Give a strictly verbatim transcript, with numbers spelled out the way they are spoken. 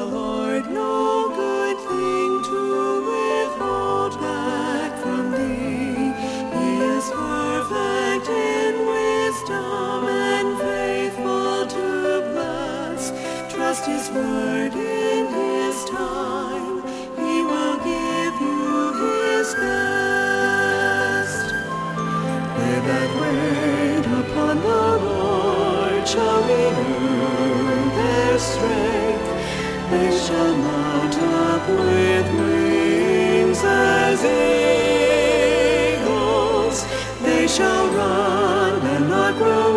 Lord no good thing to withhold back from thee. He is perfect in wisdom and faithful to bless. Trust his word in his time. He will give you his best. They that wait upon the Lord shall renew their strength. They shall mount up with wings as eagles. They shall run and not grow